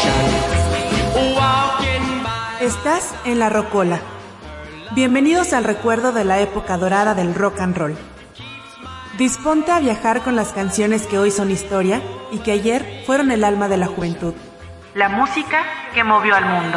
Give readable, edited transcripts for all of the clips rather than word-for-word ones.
Estás en La Rocola. Bienvenidos al recuerdo de la época dorada del rock and roll. Disponte a viajar con las canciones que hoy son historia y que ayer fueron el alma de la juventud. La música que movió al mundo.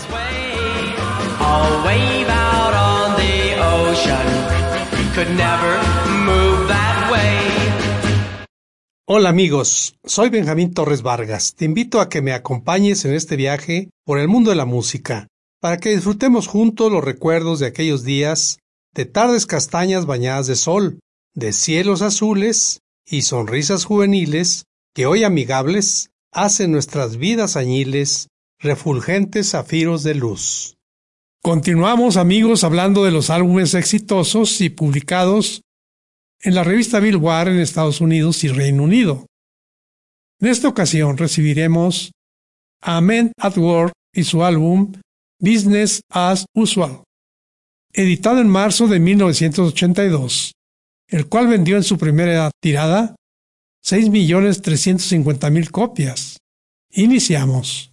Hola amigos, soy Benjamín Torres Vargas. Te invito a que me acompañes en este viaje por el mundo de la música, para que disfrutemos juntos los recuerdos de aquellos días, de tardes castañas bañadas de sol, de cielos azules y sonrisas juveniles que hoy amigables hacen nuestras vidas añiles refulgentes zafiros de luz. Continuamos amigos hablando de los álbumes exitosos y publicados en la revista Billboard en Estados Unidos y Reino Unido. En esta ocasión recibiremos a Men at Work y su álbum Business as Usual, editado en marzo de 1982, el cual vendió en su primera tirada 6.350.000 copias. Iniciamos.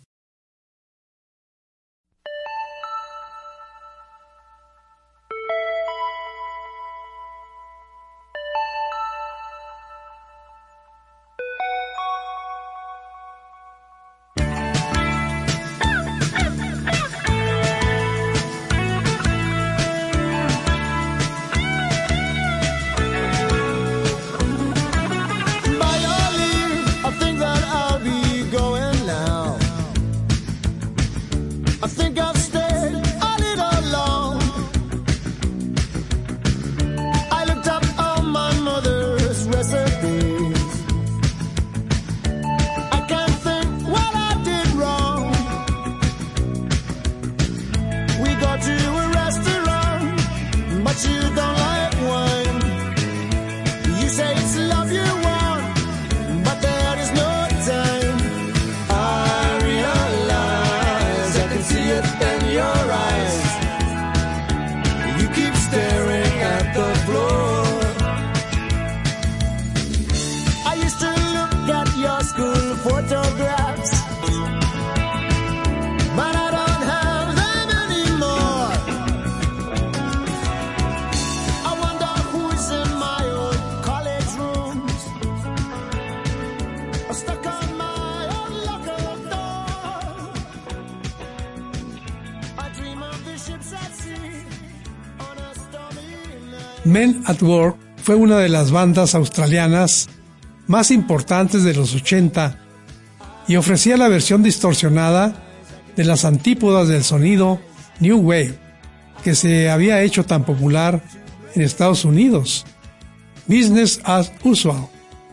Men at Work fue una de las bandas australianas más importantes de los 80 y ofrecía la versión distorsionada de las antípodas del sonido New Wave que se había hecho tan popular en Estados Unidos, Business as Usual.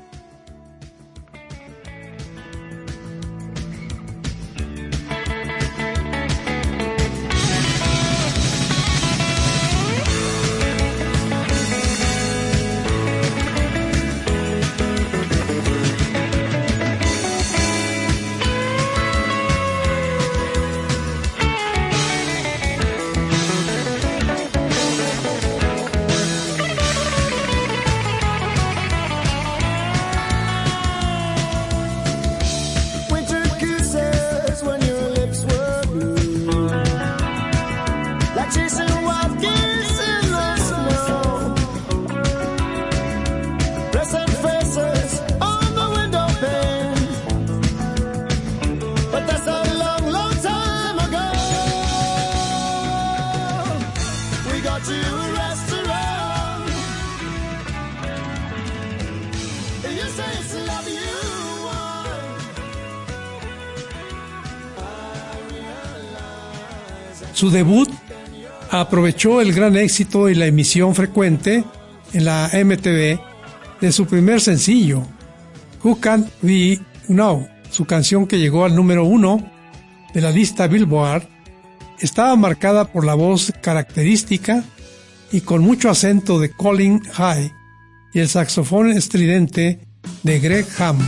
Su debut aprovechó el gran éxito y la emisión frecuente en la MTV de su primer sencillo, Who Can We Know. Su canción, que llegó al número 1 de la lista Billboard, estaba marcada por la voz característica y con mucho acento de Colin Hay y el saxofón estridente de Greg Hamm.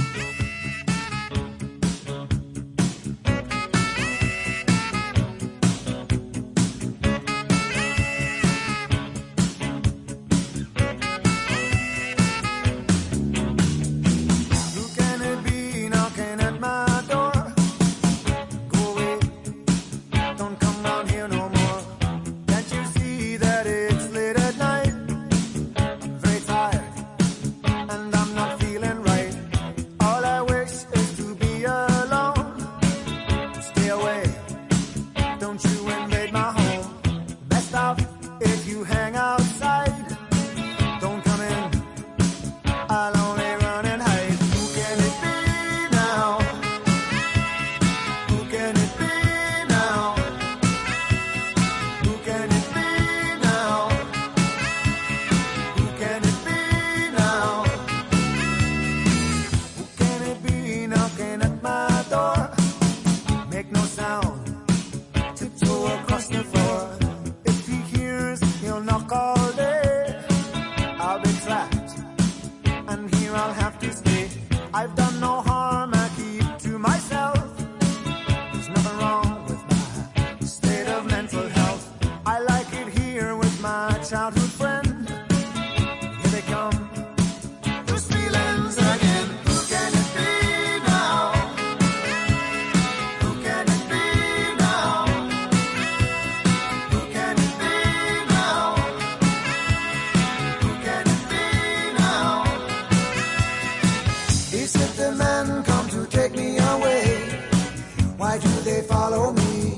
why do they follow me?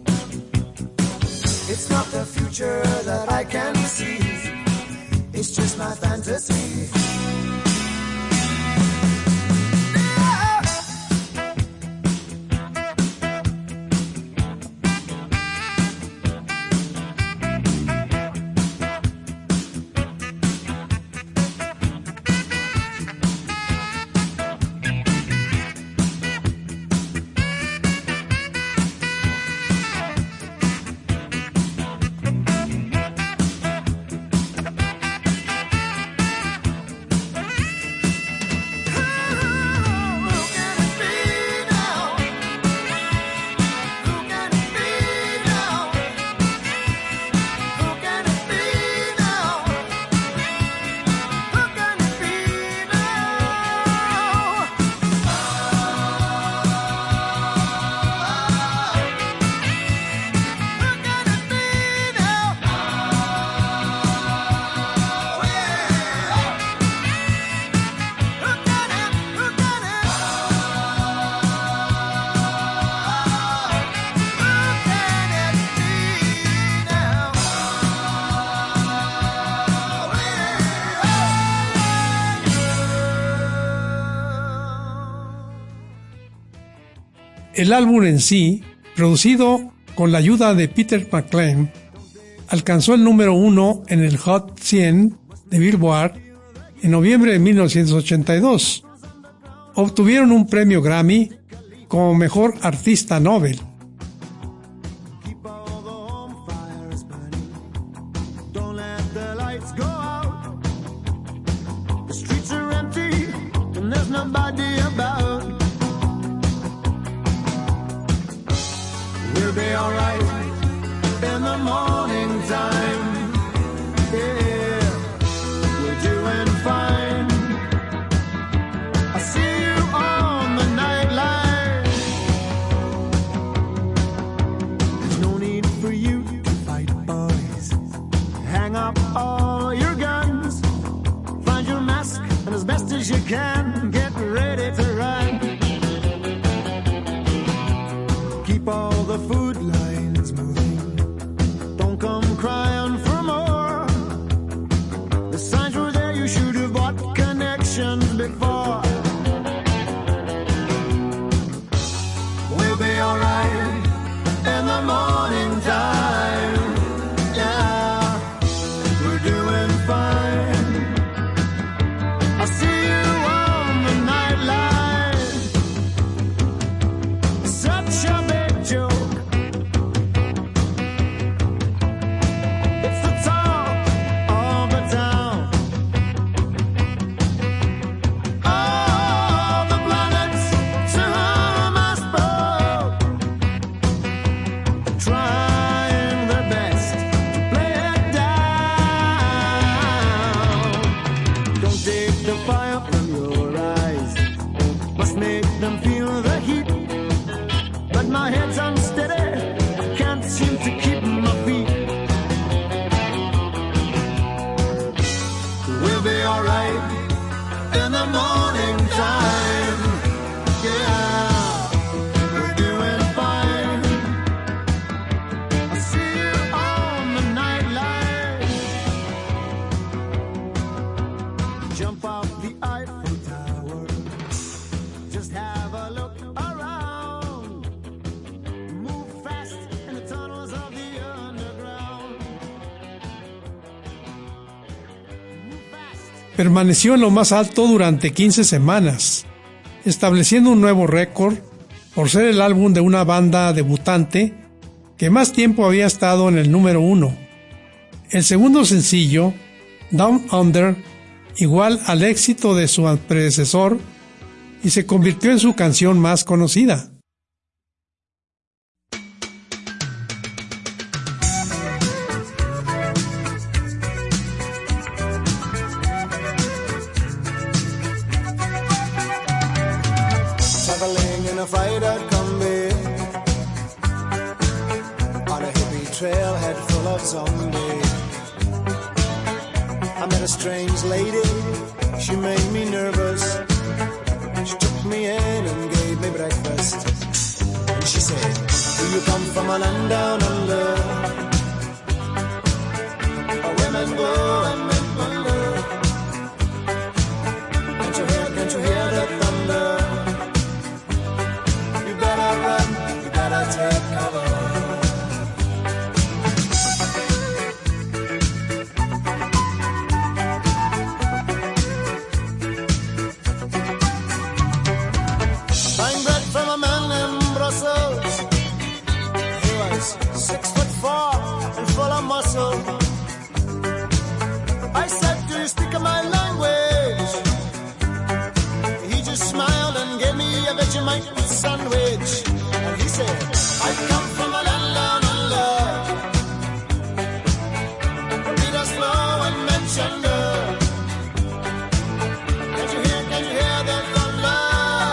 It's not the future that I can see, it's just my fantasy. El álbum en sí, producido con la ayuda de Peter McLean, alcanzó el número 1 en el Hot 100 de Billboard en noviembre de 1982. Obtuvieron un premio Grammy como Mejor Artista Novel. We'll be alright in the morning time. Yeah, we're doing fine. I see you on the nightline. There's no need for you to fight, boys. Hang up all your guns. Find your mask and as best as you can, get ready to run. Keep all the food lines moving. Don't come crying for more. The signs were there, you should have bought connections before. We'll be alright in the morning time. Yeah, we're doing fine. I see you on the nightline. Such a big joke. It's the talk of the town. All the planets to whom I spoke, trying their best to play it down. Don't take the fire from your eyes, must make them feel the heat. But my head's unsteady, I can't seem to keep my feet. We'll be alright in the morning time. Yeah, we're doing fine. I see you on the nightline. Jump off the Eiffel Tower. Just have a look around. Move fast in the tunnels of the underground. Move fast. Permaneció en lo más alto durante 15 semanas, estableciendo un nuevo récord por ser el álbum de una banda debutante que más tiempo había estado en el número 1. El segundo sencillo, Down Under, igual al éxito de su predecesor y se convirtió en su canción más conocida. Traveling in a freighter combi on a hippie trailhead full of zombies. I met a strange lady, she made me nervous. She took me in and gave me breakfast. And she you come from a land down under? Women go and men wonder. Can't you hear the thunder? You better run, you better take cover. Buying bread from a man in Brussels. He was 6'4" and full of muscle. I said, do you speak my language? He just smiled and gave me a Vegemite sandwich. And he said, I come from a land down under. The beat us slow and mention the. Can't you hear the thunder?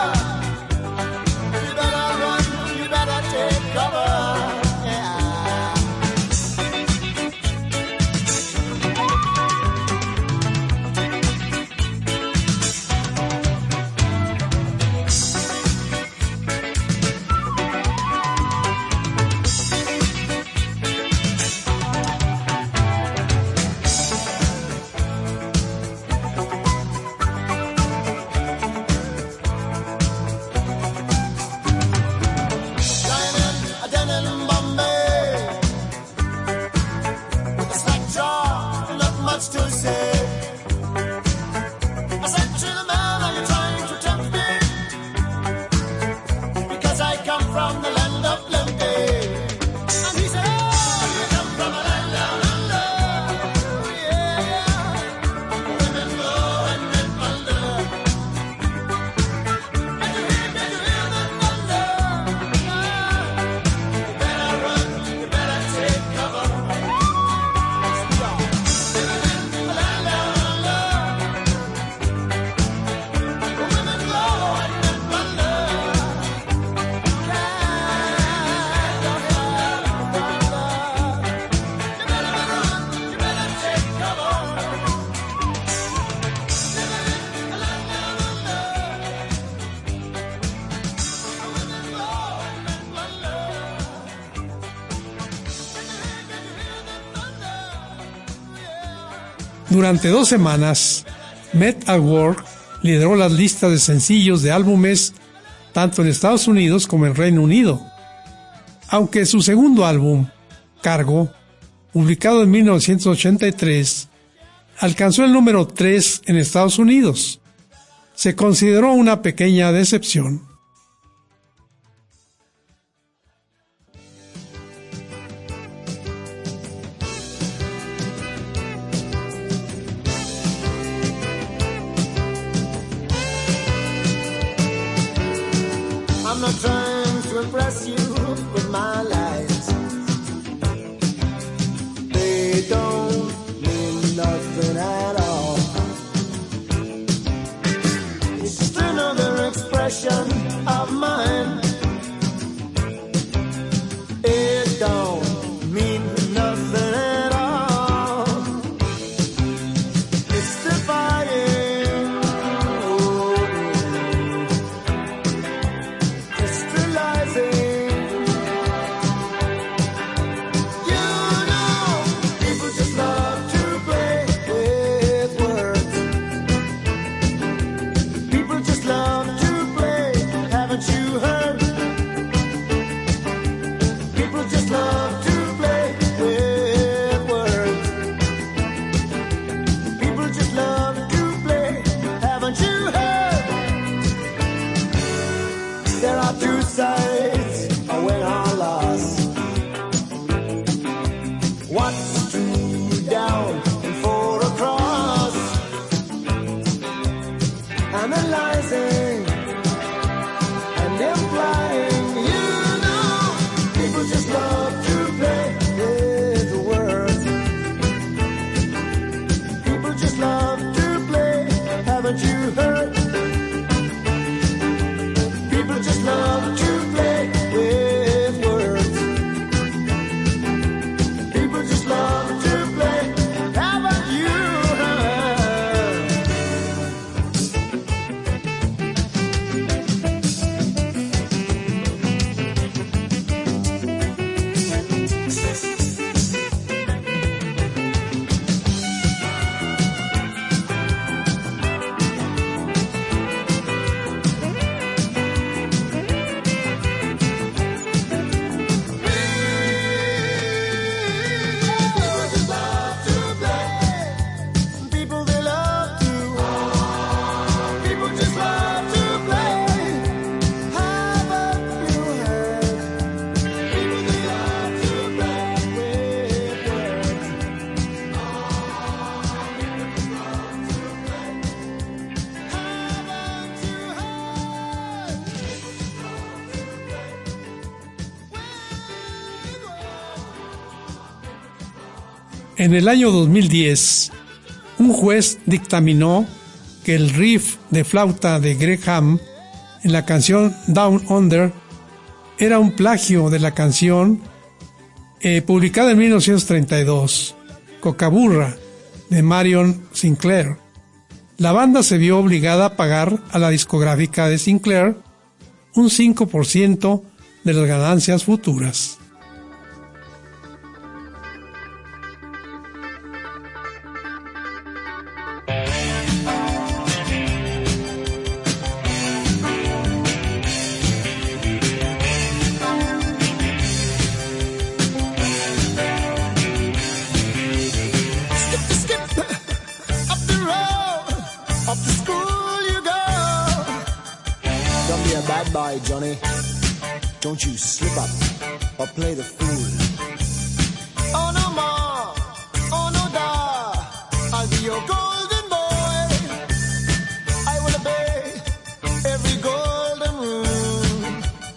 You better run, you better take cover. Durante 2 semanas, Men at Work lideró las listas de sencillos de álbumes tanto en Estados Unidos como en Reino Unido, aunque su segundo álbum, Cargo, publicado en 1983, alcanzó el número 3 en Estados Unidos. Se consideró una pequeña decepción. I'm not trying to impress you with my lies. They don't mean nothing at all. It's just another expression of mine. It don't mean nothing at all. It's dividing. Crystallizing. En el año 2010, un juez dictaminó que el riff de flauta de Graham en la canción Down Under era un plagio de la canción publicada en 1932, Cocaburra, de Marion Sinclair. La banda se vio obligada a pagar a la discográfica de Sinclair un 5% de las ganancias futuras. Bad boy, Johnny. Don't you slip up or play the fool. Oh no more, oh no da, I'll be your golden boy. I will obey every golden rule.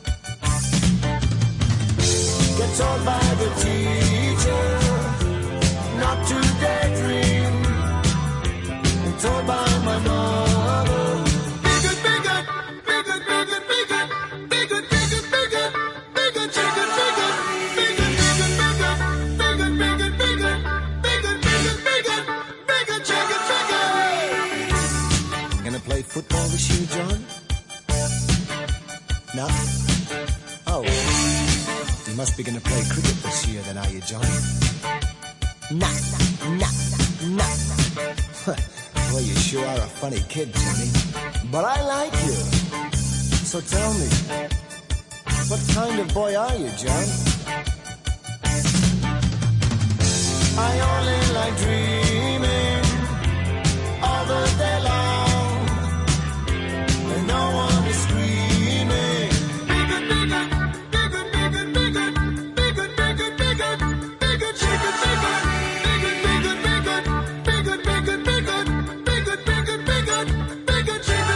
Get told by the teacher not to daydream, and told by my mother. Football this year, John? No? Oh. You must be going to play cricket this year then, are you, John? No. Well, you sure are a funny kid, Johnny. But I like you. So tell me, what kind of boy are you, John? I only like dreaming all the day long. No one is screaming. Bigger, bigger, bigger, bigger, bigger, bigger, bigger, bigger, bigger, chicken, bigger, bigger, bigger, bigger, bigger, bigger, bigger, bigger, bigger, bigger, chicken,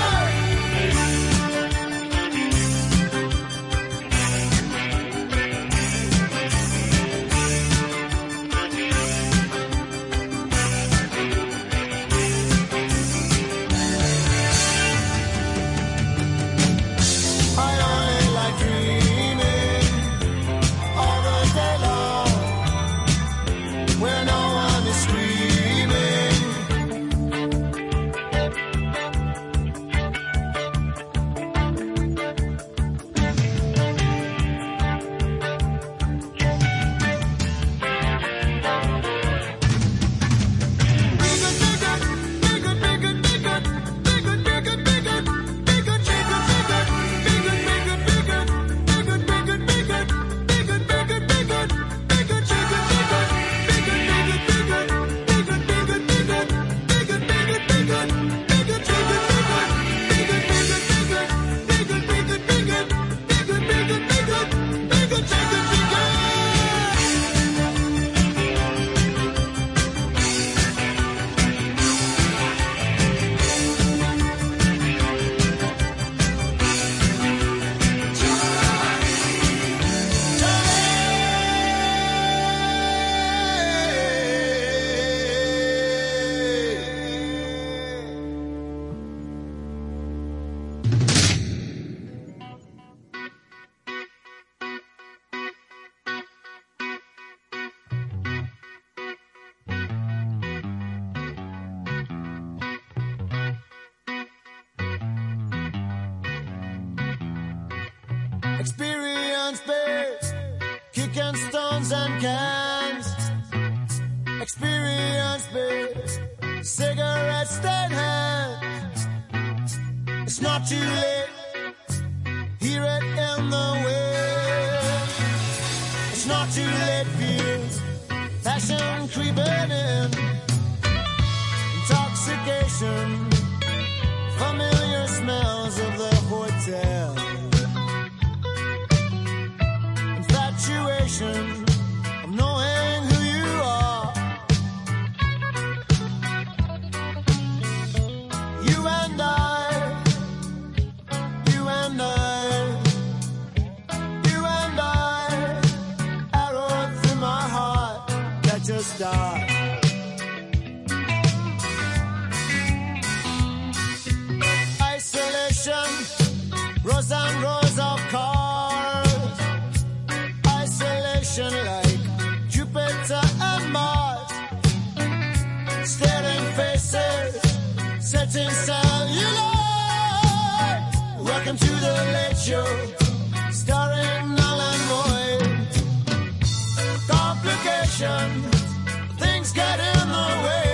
Experience-based, kicking stones and cans. Experience-based, cigarette stand hands. It's not too late, hear it in the wind. It's not too late, feels passion creeping in. Intoxication, familiar smells of the hotel. Infatuation of knowing who you are. You and I, you and I, you and I, arrow through my heart that just start. Isolation, rows and rows of cars. Isolation like Jupiter and Mars. Staring faces, setting cellulite. Welcome to the Late Show, starring Alan Moy. Complication, things get in the way.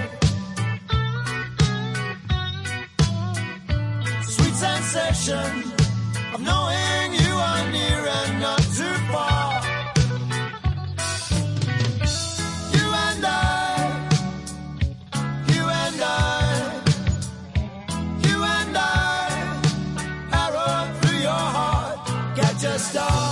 Sweet sensation of knowing you are near and not too far. You and I, you and I, you and I, arrow through your heart, catch a star.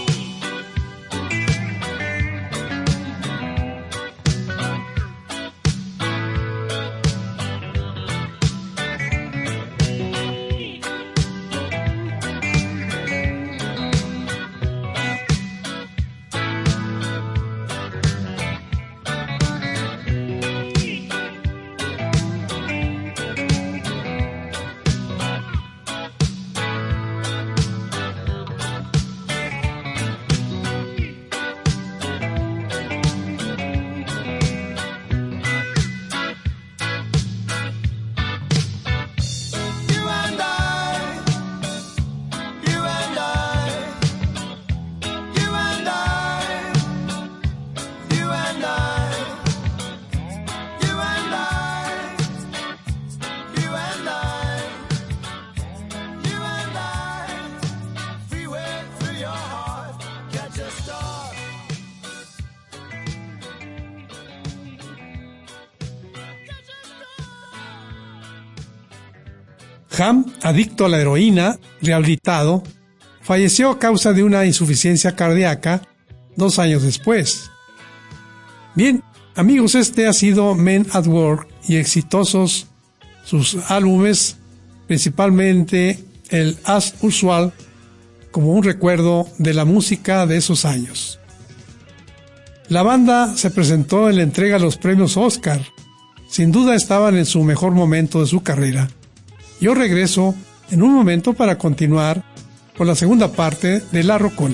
Ham, adicto a la heroína, rehabilitado, falleció a causa de una insuficiencia cardíaca 2 años después. Bien, amigos, este ha sido Men at Work y exitosos sus álbumes, principalmente el As Usual, como un recuerdo de la música de esos años. La banda se presentó en la entrega de los premios Oscar. Sin duda estaban en su mejor momento de su carrera. Yo regreso en un momento para continuar con la segunda parte de La Rocola.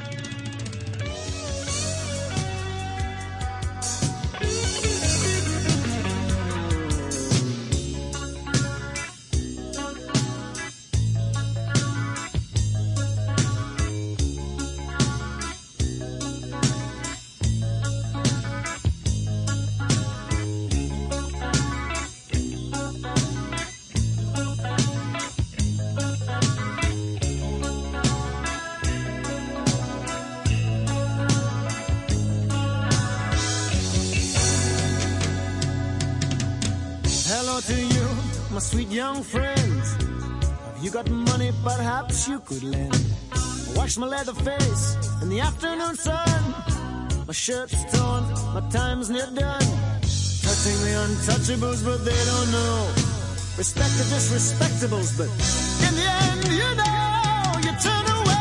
To you, my sweet young friends. Have you got money perhaps you could lend? Wash my leather face in the afternoon sun. My shirt's torn, my time's near done. Touching the untouchables, but they don't know. Respect the disrespectables, but in the end, you know, you turn away.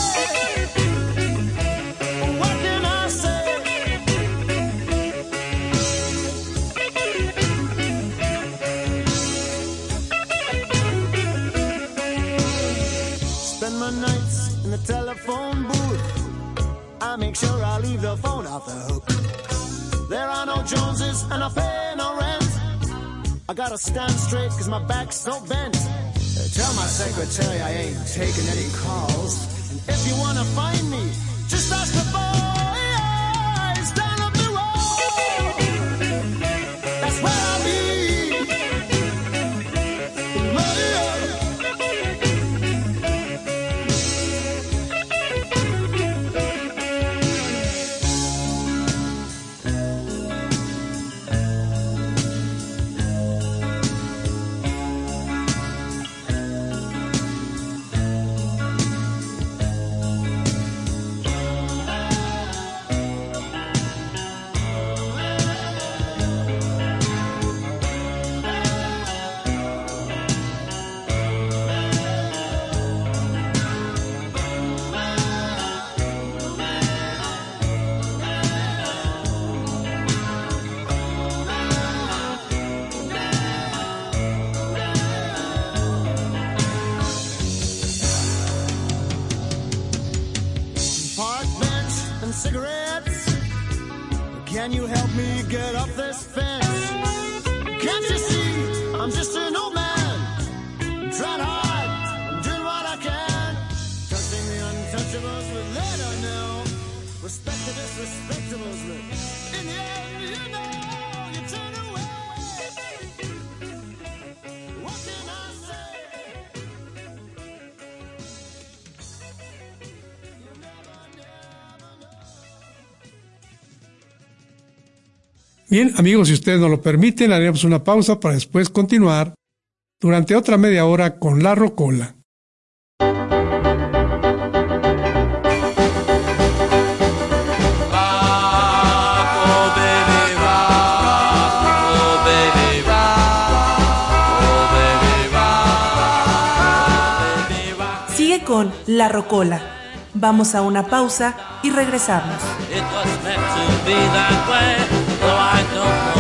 What can I say? Spend my nights in the telephone booth. I make sure I leave the phone off the hook. There are no Joneses and I pay no rent. I gotta stand straight cause my back's so bent. Tell my secretary I ain't taking any calls. And if you wanna find me, just ask the boys down up the road. That's where I'll be. cigarettes. Can you help me get up this fence? Can't you see I'm just an old man? I'm trying hard, I'm doing what I can. Touching the untouchables with letter now. Respect the disrespectables, but in the end, you know, you turn away. What can I say? You never know. Bien, amigos, si ustedes nos lo permiten, haremos una pausa para después continuar durante otra media hora con La Rocola. Sigue con La Rocola. Vamos a una pausa y regresamos. It was meant to be that way, though I don't know